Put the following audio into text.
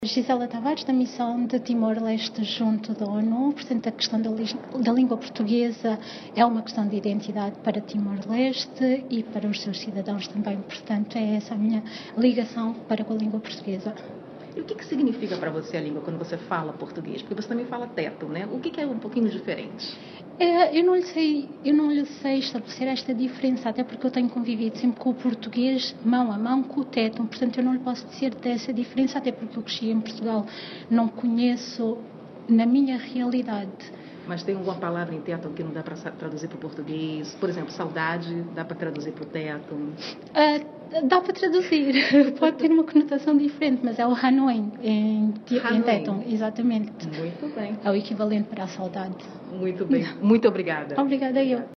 Gisela Tavares, da missão de Timor-Leste junto da ONU. Portanto, a questão da língua portuguesa é uma questão de identidade para Timor-Leste e para os seus cidadãos também. Portanto, é essa a minha ligação para com a língua portuguesa. E o que significa para você a língua quando você fala português? Porque você também fala teto, né? O que é um pouquinho diferente? Eu não lhe sei estabelecer esta diferença, até porque eu tenho convivido sempre com o português mão a mão com o teto, portanto eu não lhe posso dizer dessa diferença, até porque eu cresci em Portugal, não conheço na minha realidade. Mas tem alguma palavra em teto que não dá para traduzir para o português? Por exemplo, saudade, dá para traduzir para o teto? Dá para traduzir, pode ter uma conotação diferente, mas é o Hanoin em teto, exatamente. Muito bem. É o equivalente para a saudade. Muito bem, muito obrigada. Obrigada eu.